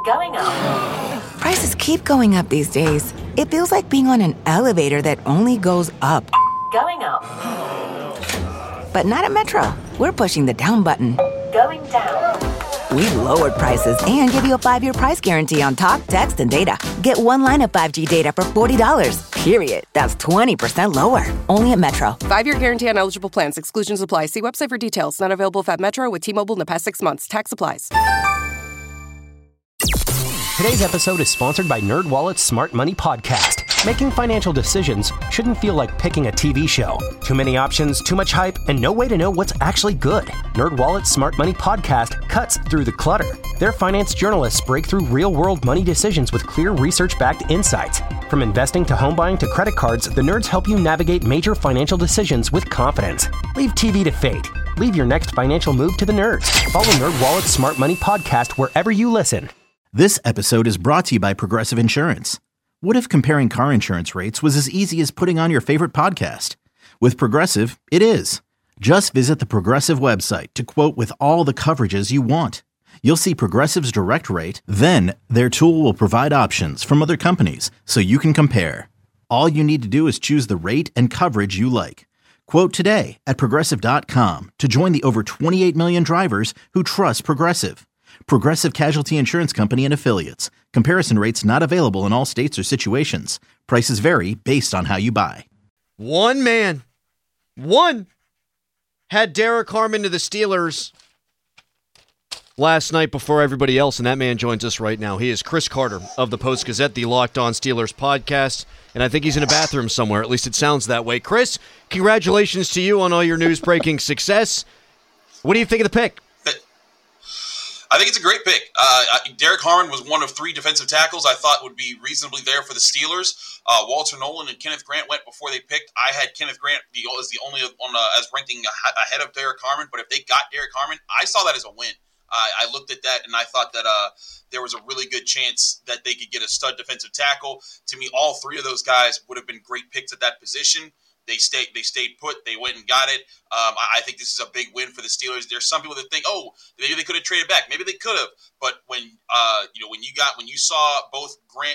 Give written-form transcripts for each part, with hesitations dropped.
Going up. Prices keep going up these days. It feels like being on an elevator that only goes up. Going up. But not at Metro. We're pushing the down button. Going down. We've lowered prices and give you a 5-year price guarantee on talk, text, and data. Get one line of 5G data for $40, period. That's 20% lower. Only at Metro. 5-year guarantee on eligible plans. Exclusions apply. See website for details. Not available at Metro with T-Mobile in the past 6 months. Tax applies. Today's episode is sponsored by NerdWallet's Smart Money Podcast. Making financial decisions shouldn't feel like picking a TV show. Too many options, too much hype, and no way to know what's actually good. NerdWallet's Smart Money Podcast cuts through the clutter. Their finance journalists break through real-world money decisions with clear research-backed insights. From investing to home buying to credit cards, the nerds help you navigate major financial decisions with confidence. Leave TV to fate. Leave your next financial move to the nerds. Follow NerdWallet's Smart Money Podcast wherever you listen. This episode is brought to you by Progressive Insurance. What if comparing car insurance rates was as easy as putting on your favorite podcast? With Progressive, it is. Just visit the Progressive website to quote with all the coverages you want. You'll see Progressive's direct rate, then their tool will provide options from other companies so you can compare. All you need to do is choose the rate and coverage you like. Quote today at Progressive.com to join the over 28 million drivers who trust Progressive. Progressive Casualty Insurance Company and Affiliates. Comparison rates not available in all states or situations. Prices vary based on how you buy. One had Derek Harmon to the Steelers last night before everybody else, and that man joins us right now. He is Chris Carter of the Post-Gazette, the Locked On Steelers podcast, and I think he's in a bathroom somewhere. At least it sounds that way. Chris, congratulations to you on all your news-breaking success. What do you think of the pick? I think it's a great pick. Derek Harmon was one of 3 defensive tackles I thought would be reasonably there for the Steelers. Walter Nolan and Kenneth Grant went before they picked. I had Kenneth Grant as the only as ranking ahead of Derek Harmon. But if they got Derek Harmon, I saw that as a win. I looked at that and I thought that there was a really good chance that they could get a stud defensive tackle. To me, all 3 of those guys would have been great picks at that position. They stayed put. They went and got it. I think this is a big win for the Steelers. There's some people that think, oh, maybe they could have traded back. Maybe they could have. But when you saw both Grant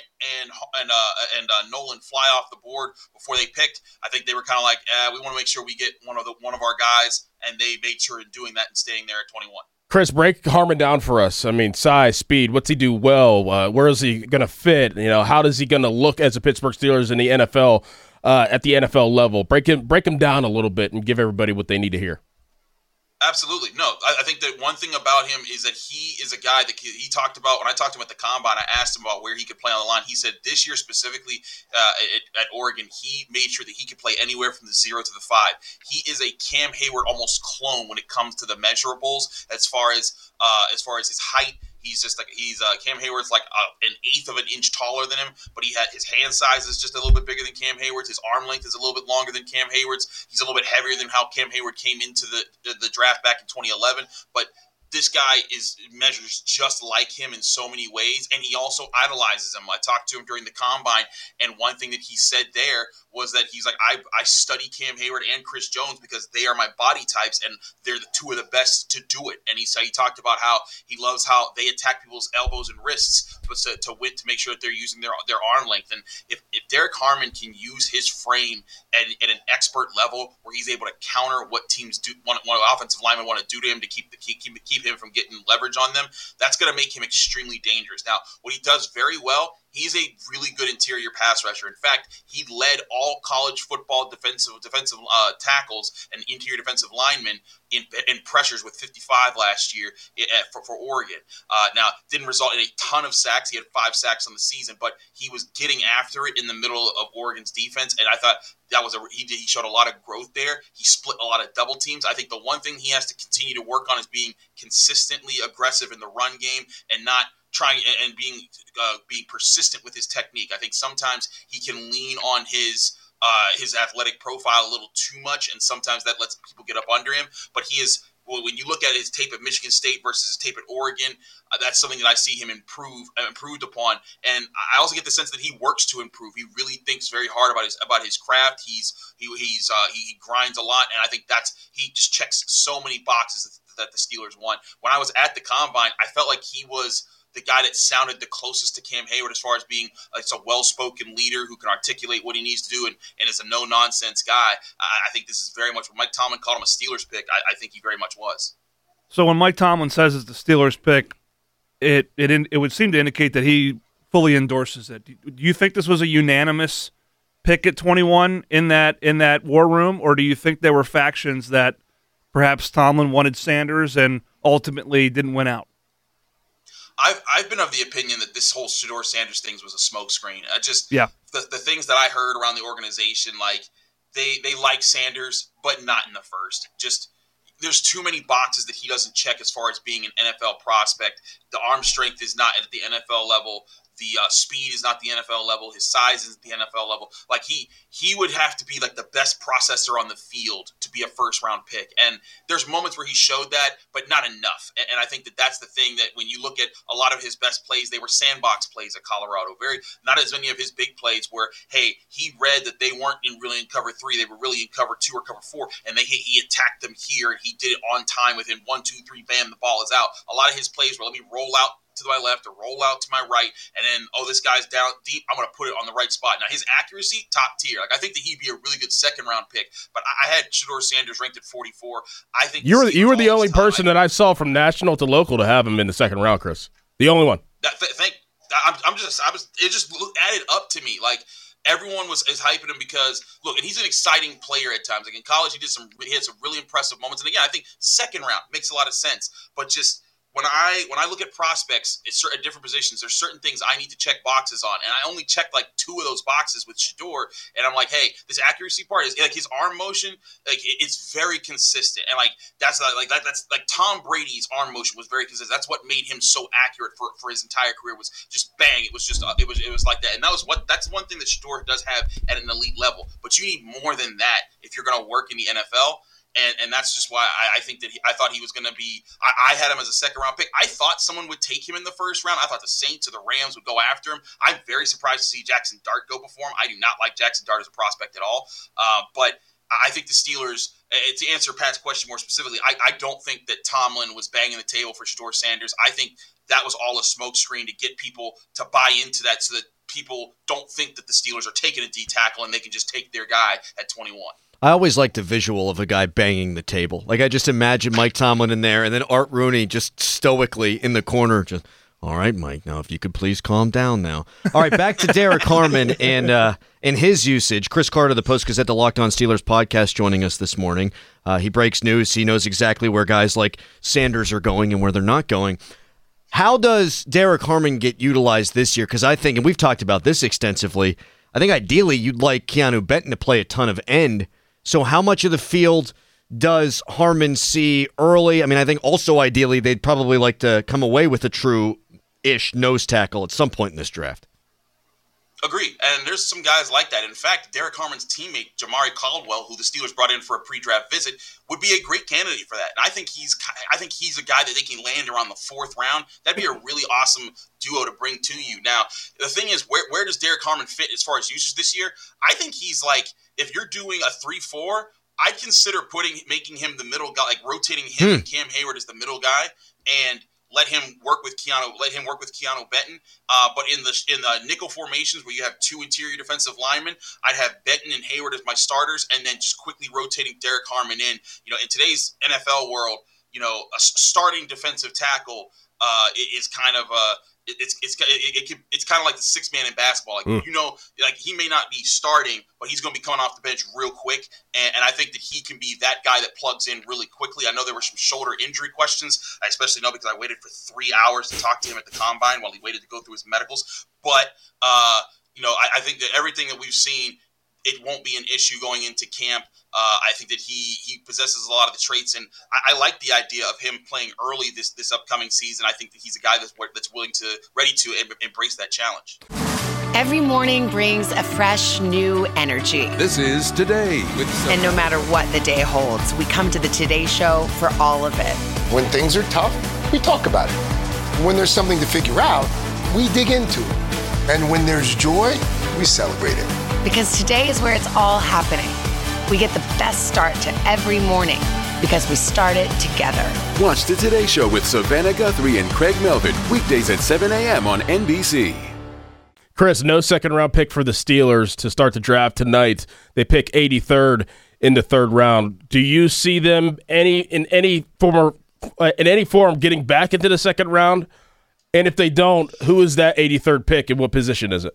and Nolan fly off the board before they picked, I think they were kind of like, we want to make sure we get one of our guys, and they made sure in doing that and staying there at 21. Chris, break Harmon down for us. I mean, size, speed, what's he do well? Where is he going to fit? How does he going to look as a Pittsburgh Steelers in the NFL? At the NFL level, break him down a little bit and give everybody what they need to hear. Absolutely. No, I think that one thing about him is that he is a guy that he talked about. When I talked to him at the Combine, I asked him about where he could play on the line. He said this year specifically at Oregon, he made sure that he could play anywhere from the 0 to the 5. He is a Cam Hayward almost clone when it comes to the measurables as far as his height. He's Cam Hayward's like an eighth of an inch taller than him, but his hand size is just a little bit bigger than Cam Hayward's. His arm length is a little bit longer than Cam Hayward's. He's a little bit heavier than how Cam Hayward came into the draft back in 2011, but this guy measures just like him in so many ways, and he also idolizes him. I talked to him during the Combine, and one thing that he said there was that he's like, I study Cam Hayward and Chris Jones because they are my body types, and they're the 2 of the best to do it. And he talked about how he loves how they attack people's elbows and wrists, but to make sure that they're using their arm length. And if Derek Harmon can use his frame at an expert level where he's able to counter what teams do, what offensive linemen want to do to him to keep him from getting leverage on them, that's going to make him extremely dangerous. Now, what he does very well, he's a really good interior pass rusher. In fact, he led all college football defensive tackles and interior defensive linemen in pressures with 55 last year for Oregon. Now, didn't result in a ton of sacks. He had 5 sacks on the season, but he was getting after it in the middle of Oregon's defense, and I thought that was he showed a lot of growth there. He split a lot of double teams. I think the one thing he has to continue to work on is being consistently aggressive in the run game and not trying and being persistent with his technique. I think sometimes he can lean on his athletic profile a little too much, and sometimes that lets people get up under him. But he is, when you look at his tape at Michigan State versus his tape at Oregon, that's something that I see him improved upon. And I also get the sense that he works to improve. He really thinks very hard about his craft. He grinds a lot, and I think he just checks so many boxes that the Steelers want. When I was at the Combine, I felt like he was the guy that sounded the closest to Cam Hayward as far as being a well-spoken leader who can articulate what he needs to do and is a no-nonsense guy. I think this is very much what Mike Tomlin called him a Steelers pick. I think he very much was. So when Mike Tomlin says it's the Steelers pick, it would seem to indicate that he fully endorses it. Do you think this was a unanimous pick at 21 in that war room, or do you think there were factions that perhaps Tomlin wanted Sanders and ultimately didn't win out? I've been of the opinion that this whole Shedeur Sanders thing was a smokescreen. The things that I heard around the organization, like they like Sanders, but not in the first. Just there's too many boxes that he doesn't check as far as being an NFL prospect. The arm strength is not at the NFL level. The speed is not the NFL level. His size isn't the NFL level. Like he would have to be like the best processor on the field to be a first-round pick. And there's moments where he showed that, but not enough. And I think that that's the thing that when you look at a lot of his best plays, they were sandbox plays at Colorado. Not as many of his big plays where, hey, he read that they weren't really in cover 3, they were really in cover 2 or cover 4, and he attacked them here, and he did it on time within 1, 2, 3, bam, the ball is out. A lot of his plays were let me roll out to my left or roll out to my right, and then, this guy's down deep, I'm going to put it on the right spot. Now, his accuracy, top tier. Like, I think that he'd be a really good second-round pick, but I had Shedeur Sanders ranked at 44. I think you were the only person that I saw from national to local to have him in the second round, Chris. The only one. It just added up to me. Like, everyone is hyping him because, look, and he's an exciting player at times. Like, in college, he had some really impressive moments. And again, I think second round makes a lot of sense, but just when I look at prospects at different positions, there's certain things I need to check boxes on, and I only checked like 2 of those boxes with Shedeur, and I'm like, hey, this accuracy part is like his arm motion, like it's very consistent, and that's Tom Brady's arm motion was very consistent. That's what made him so accurate for his entire career was just bang. It was just it was like that, and that's one thing that Shedeur does have at an elite level. But you need more than that if you're going to work in the NFL. And that's just why I think that I thought he was going to be – I had him as a second-round pick. I thought someone would take him in the first round. I thought the Saints or the Rams would go after him. I'm very surprised to see Jackson Dart go before him. I do not like Jackson Dart as a prospect at all. But I think the Steelers – to answer Pat's question more specifically, I don't think that Tomlin was banging the table for Shedeur Sanders. I think that was all a smokescreen to get people to buy into that so that people don't think that the Steelers are taking a D tackle and they can just take their guy at 21. I always like the visual of a guy banging the table. Like, I just imagine Mike Tomlin in there and then Art Rooney just stoically in the corner. Just, all right, Mike, now if you could please calm down now. All right, back to Derek Harmon and his usage. Chris Carter, the Post-Gazette, the Locked On Steelers podcast, joining us this morning. He breaks news. He knows exactly where guys like Sanders are going and where they're not going. How does Derek Harmon get utilized this year? Because I think, and we've talked about this extensively, I think ideally you'd like Keanu Benton to play a ton of end. So how much of the field does Harmon see early? I mean, I think also ideally they'd probably like to come away with a true-ish nose tackle at some point in this draft. Agreed. And there's some guys like that. In fact, Derek Harmon's teammate, Jamari Caldwell, who the Steelers brought in for a pre-draft visit, would be a great candidate for that. And I think he's a guy that they can land around the 4th round. That'd be a really awesome duo to bring to you. Now, the thing is, where does Derek Harmon fit as far as usage this year? I think he's like, if you're doing a 3-4, I'd consider making him the middle guy, like rotating him and Cam Hayward as the middle guy, and let him work with Keanu Benton. But in the nickel formations where you have 2 interior defensive linemen, I'd have Benton and Hayward as my starters, and then just quickly rotating Derek Harmon in. You know, in today's NFL world, you know, a starting defensive tackle is kind of it's kind of like the 6th man in basketball. Like you know, like he may not be starting, but he's going to be coming off the bench real quick, and I think that he can be that guy that plugs in really quickly. I know there were some shoulder injury questions. I especially know because I waited for 3 hours to talk to him at the combine while he waited to go through his medicals. But you know, I think that everything that we've seen, it won't be an issue going into camp. I think that he possesses a lot of the traits, and I like the idea of him playing early this upcoming season. I think that he's a guy that's ready to embrace that challenge. Every morning brings a fresh, new energy. This is Today with And no matter what the day holds, we come to the Today Show for all of it. When things are tough, we talk about it. When there's something to figure out, we dig into it. And when there's joy, we celebrate it. Because today is where it's all happening. We get the best start to every morning because we start it together. Watch the Today Show with Savannah Guthrie and Craig Melvin weekdays at 7 a.m. on NBC. Chris, no second-round pick for the Steelers to start the draft tonight. They pick 83rd in the third round. Do you see them in any form getting back into the second round? And if they don't, who is that 83rd pick and what position is it?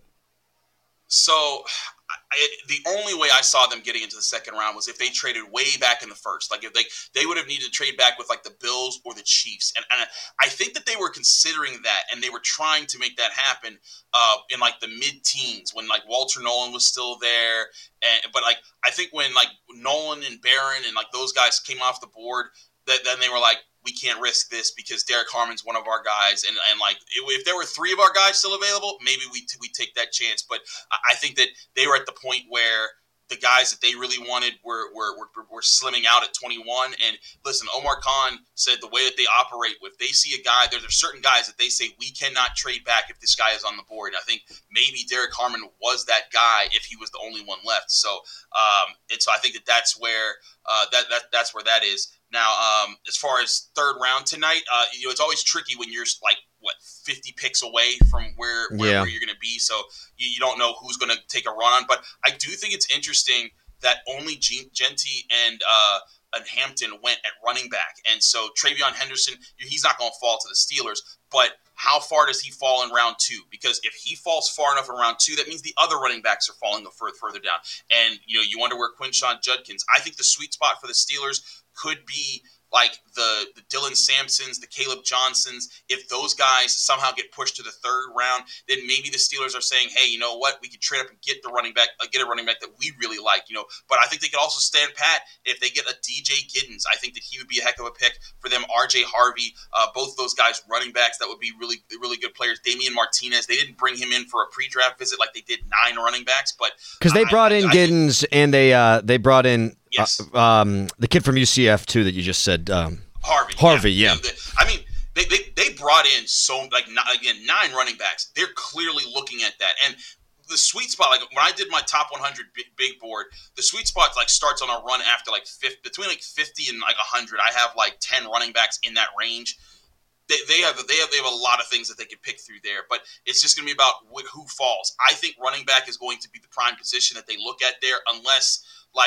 So the only way I saw them getting into the second round was if they traded way back in the first. Like if they would have needed to trade back with like the Bills or the Chiefs. And I think that they were considering that, and they were trying to make that happen in like the mid-teens when like Walter Nolan was still there. But like I think when like Nolan and Barron and like those guys came off the board, then they were like, we can't risk this because Derek Harmon's one of our guys. And like, if there were three of our guys still available, maybe we take that chance. But I think that they were at the point where the guys that they really wanted were slimming out at 21. And listen, Omar Khan said the way that they operate, if they see a guy, there's certain guys that they say we cannot trade back if this guy is on the board. I think maybe Derek Harmon was that guy if he was the only one left. So, and so I think that's where that's where that is. Now, as far as third round tonight, it's always tricky when you're like 50 picks away from where you're going to be. So you don't know who's going to take a run on. But I do think it's interesting that only Genty and Hampton went at running back. And so Travion Henderson, he's not going to fall to the Steelers. But how far does he fall in round 2? Because if he falls far enough in round 2, that means the other running backs are falling further down. And you wonder where Quinshon Judkins. I think the sweet spot for the Steelers could be like the Dylan Sampsons, the Caleb Johnsons. If those guys somehow get pushed to the third round, then maybe the Steelers are saying, hey, you know what? We could trade up and get a running back that we really like, But I think they could also stand pat if they get a DJ Giddens. I think that he would be a heck of a pick for them. RJ Harvey, both those guys running backs that would be really, really good players. Damian Martinez, they didn't bring him in for a pre-draft visit like they did 9 running backs, but because they brought in Giddens and they brought in the kid from UCF too that you just said. Harvey, yeah. I mean, they brought in 9 running backs. They're clearly looking at that. And the sweet spot, like when I did my top 100 big board, the sweet spot like starts on a run after between 50 and 100. I have 10 running backs in that range. They have a lot of things that they can pick through there, but it's just going to be about who falls. I think running back is going to be the prime position that they look at there, unless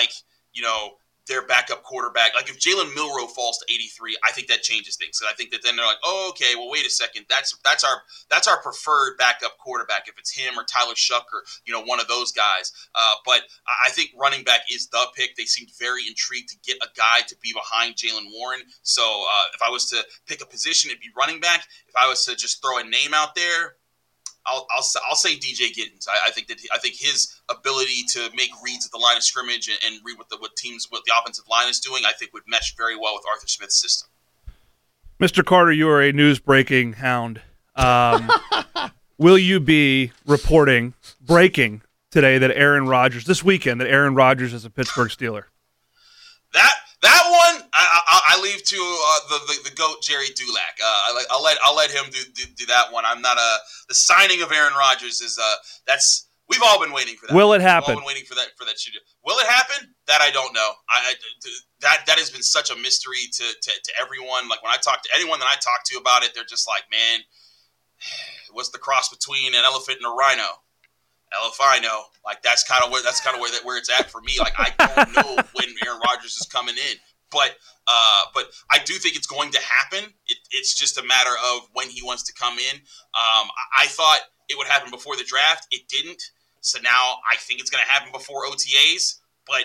their backup quarterback. Like if Jalen Milroe falls to 83, I think that changes things. So I think that then they're like, oh, okay, well, wait a second. That's our preferred backup quarterback if it's him or Tyler Shuck or, one of those guys. But I think running back is the pick. They seemed very intrigued to get a guy to be behind Jalen Warren. So if I was to pick a position, it'd be running back. If I was to just throw a name out there, I'll say DJ Giddens. I think his ability to make reads at the line of scrimmage and read what the offensive line is doing, I think would mesh very well with Arthur Smith's system. Mr. Carter, you are a news breaking hound. Will you be breaking today that Aaron Rodgers is a Pittsburgh Steeler? That one I leave to the GOAT Jerry Dulac. I'll let him do that one. I'm not the signing of Aaron Rodgers is we've all been waiting for that. Will it happen? We've all been waiting for that shoot. Will it happen? That I don't know. That has been such a mystery to everyone. Like when I talk to anyone that I talk to about it, they're just like, man, what's the cross between an elephant and a rhino? Elefino, like that's kind of where it's at for me. Like I don't know when Aaron Rodgers is coming in, but I do think it's going to happen. It's just a matter of when he wants to come in. I thought it would happen before the draft. It didn't, so now I think it's going to happen before OTAs. But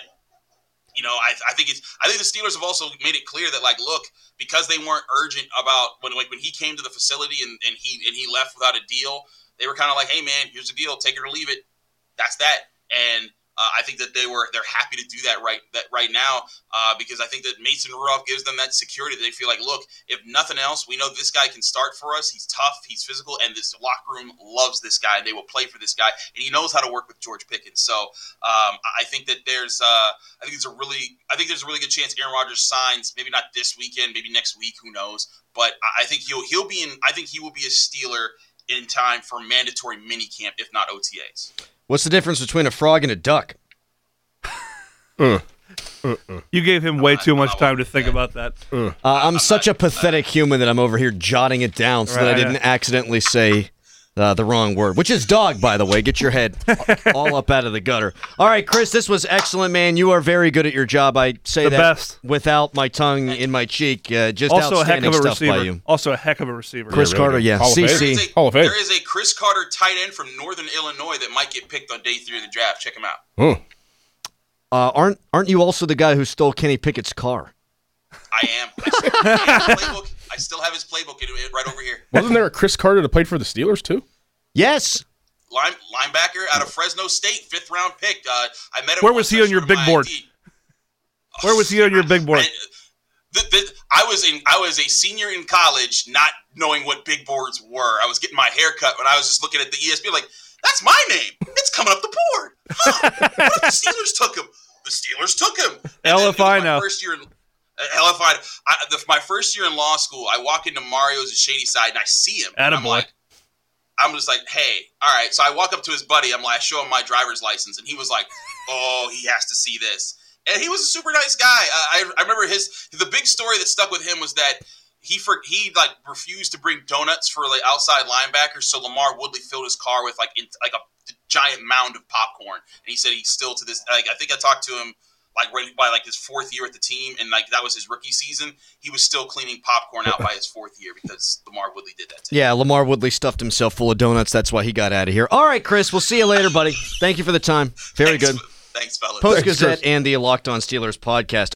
I think the Steelers have also made it clear that look, because they weren't urgent about when he came to the facility and he left without a deal. They were kind of like, hey, man, here's the deal. Take it or leave it. That's that. And I think that they're happy to do that right now because I think that Mason Rudolph gives them that security. They feel like, look, if nothing else, we know this guy can start for us. He's tough, he's physical, and this locker room loves this guy. They will play for this guy, and he knows how to work with George Pickens. So I think that there's a really good chance Aaron Rodgers signs. Maybe not this weekend, maybe next week. Who knows? But I think he will be a Steeler in time for mandatory minicamp, if not OTAs. What's the difference between a frog and a duck? You gave him way too much time to think about that. I'm such a pathetic human that I'm over here jotting it down so that I didn't accidentally say the wrong word, which is dog, by the way. Get your head all up out of the gutter. All right, Chris, this was excellent, man. You are very good at your job. I say The that best. without my tongue in my cheek. Just Also a heck outstanding of a stuff by receiver. you. Also a heck of a receiver. Chris Carter, yeah. Hall of Fame. CC. Hall of Fame. There is a Chris Carter tight end from Northern Illinois that might get picked on day 3 of the draft. Check him out. Aren't you also the guy who stole Kenny Pickett's car? I am. I still have his playbook right over here. Wasn't there a Chris Carter that played for the Steelers too? Yes. Linebacker out of Fresno State, 5th round pick. I met him. Where was he on your big board? Where was he on your big board? I was a senior in college, not knowing what big boards were. I was getting my hair cut when I was just looking at the ESPN, like, that's my name. It's coming up the board. Huh. What if the Steelers took him? The Steelers took him. LFI now. My first year in law school, I walk into Mario's at Shady Side and I see him. Attaboy. I'm just like, hey, all right. So I walk up to his buddy. I'm like, I show him my driver's license, and he was like, oh, he has to see this. And he was a super nice guy. I remember the big story that stuck with him was that he refused to bring donuts for like outside linebackers, so Lamar Woodley filled his car with like a giant mound of popcorn. And he said he's still to this. Like, I think I talked to him by his 4th year at the team, and like that was his rookie season. He was still cleaning popcorn out by his 4th year because Lamar Woodley did that to him. Yeah, Lamar Woodley stuffed himself full of donuts. That's why he got out of here. All right, Chris, we'll see you later, buddy. Thank you for the time. Very good. Thanks, fellas. Post-Gazette and the Locked On Steelers podcast.